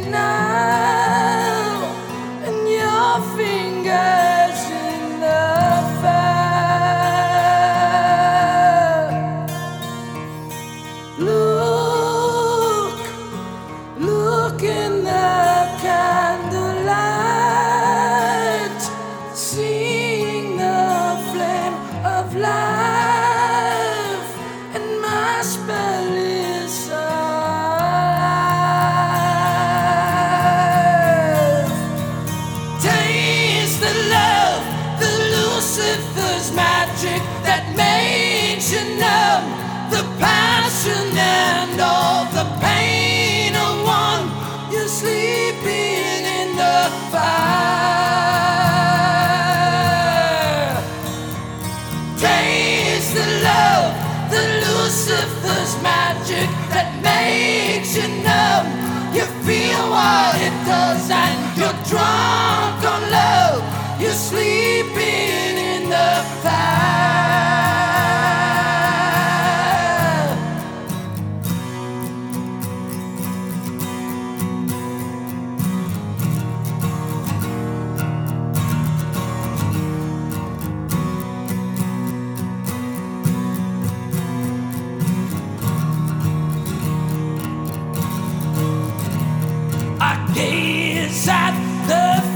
now, and your fingers in the fire. Look in the candlelight, seeing the flame of life, and my spell is alive. Taste the love, the Lucifer's magic that makes you numb, the passion and all the pain of one. You're sleeping in the fire. Taste the love, the Lucifer's magic that makes you numb. You feel what it does and you're drunk on love. You're sleeping in the fire. I gaze at the